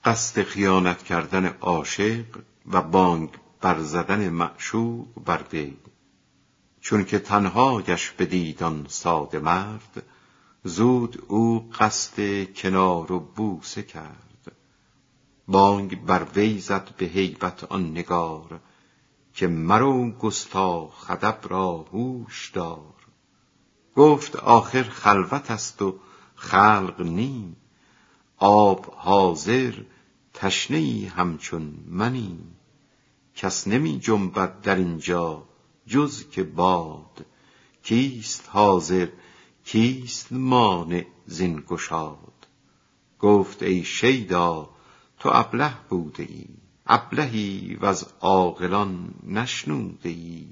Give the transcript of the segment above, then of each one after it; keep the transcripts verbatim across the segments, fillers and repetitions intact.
قصد خیانت کردن عاشق و بانگ برزدن معشوق بر وی. چون که تنها گشت بدید آن ساده مرد، زود او قصد کنار و بوسه کرد. بانگ بر وی زد به هیبت آن نگار، که مرو گستاخ ادب را هوش دار. گفت آخر خلوت است و خلق نی، آب حاضر تشنه ای همچون منی. کس نمی جنبد در اینجا جز که باد، کیست حاضر کیست مانع زین گشاد. گفت ای شیدا تو ابله بوده ای، ابلهی و از عاقلان نشنوده ای.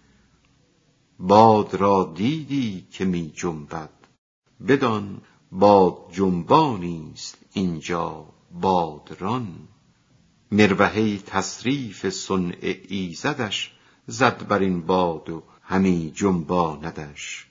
باد را دیدی که می جنبد، بدان باد جنبانیست اینجا بادران. مروحه تصریف صنع ایزدش، زد بر این باد و همی جنباندش.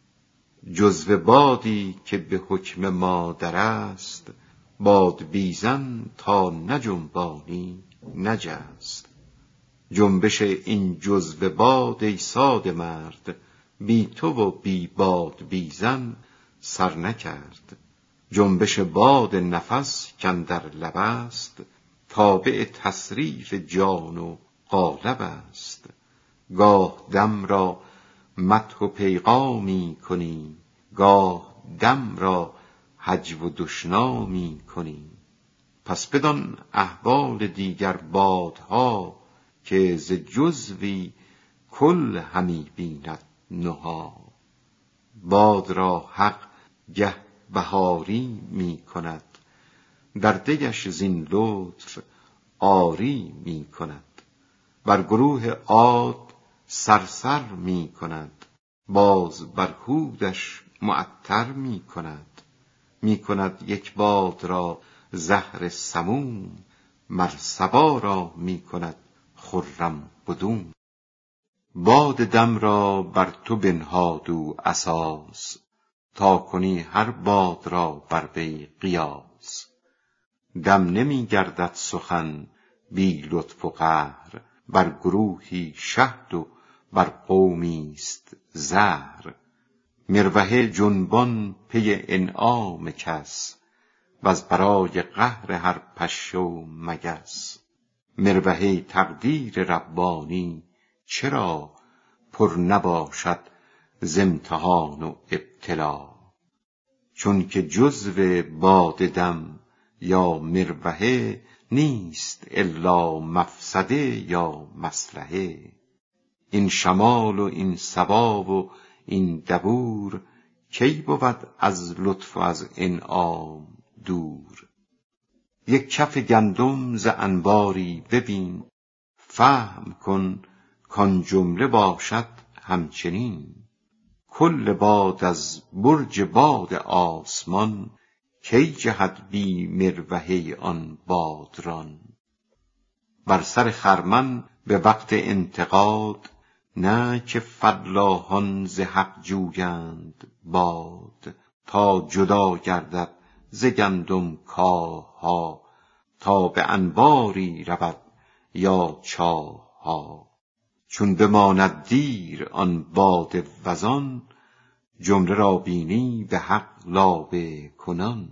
جزو بادی که به حکم مادر است، باد بیزن تا نجنبانی نجست. جنبش این جزو باد ای ساده مرد، بی تو و بی باد بیزن سر نکرد. جنبش باد نفس کاندر لب است، تابع تصریف جان و قالب است. گاه دم را مدح و پیغامی کنی، گاه دم را هجو و دشنامی کنی. پس بدان احوال دیگر بادها، که ز جزوی کل همی بیند نها. باد را حق گه بهاری می کند، در دگش زین لطف آری می کند. بر گروه عاد صرصر می کند، باز بر هودش معطر می کند. می کند یک باد را زهر سموم، مر صبا را می کند خرم بدوم. باد دم را بر تو بنهاد او اساس، تا کنی هر باد را بر وی قیاس. دم نمی گردد سخن بی لطف و قهر، بر گروهی شهد و بر قومیست زهر. مروحه جنبان پی انعام کس، وز برای قهر هر پشه و مگس. مروحه تقدیر ربانی چرا، پر نباشد ز امتحان و ابتلا. چون که جزو باد دم یا مروحه، نیست الا مفسده یا مصلحه. این شمال و این صبا و این دبور، کی بود از لطف و از انعام دور. یک کف گندم ز انباری ببین، فهم کن کان جمله باشد همچنین. کل باد از برج باد آسمان، کی جهد بی مروحه آن بادران. بر سر خرمن به وقت انتقاد، نه که فلاحان ز حق جویند باد. تا جدا گردد ز گندم کاه ها، تا به انباری رود یا چاه ها. چون بماند دیر آن باد وزان، جمله را بینی به حق لابه کنان.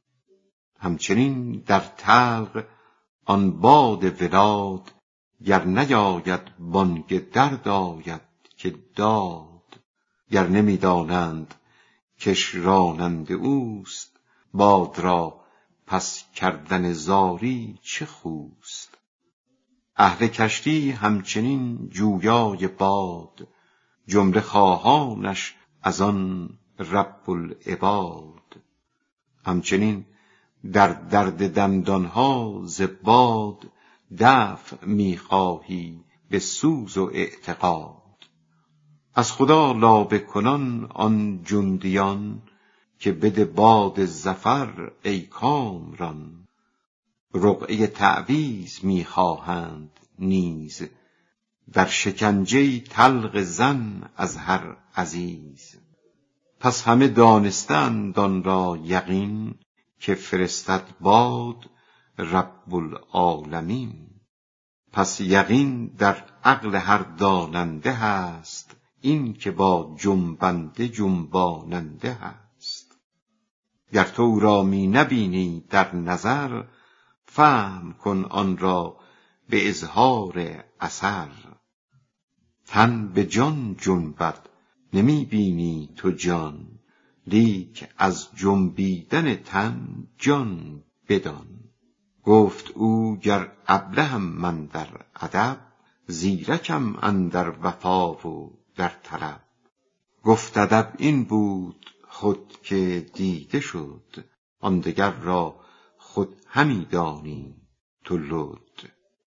همچنین در طلق آن باد ولاد، گر نیاید بانگ درد آید که داد. گر نمی دانند کش راننده اوست، باد را پس کردن زاری چه خوست. اهل کشتی همچنین جویای باد، جمله خواهانش از آن رب العباد. همچنین در درد دندانها ز باد، دفع می خواهی به سوز و اعتقاد. از خدا لابه کنان آن جندیان، که بده باد ظفر ای کامران. رقعه تعویذ می خواهند نیز، در شکنجه طلق زن از هر عزیز. پس همه دانستند آن را یقین، که فرستد باد رب العالمین. پس یقین در عقل هر داننده هست، این که با جنبنده جنباننده هست. گر تو او را می نبینی در نظر، فهم کن آن را به اظهار اثر. تن به جان جنبد نمی بینی تو جان، لیک از جنبیدن تن جان بدان. گفت او گر ابلهم من در ادب، زیرکم اندر وفا و در طلب. گفت ادب این بود خود که دیده شد، آن دگر را خود همی دانی تو لد.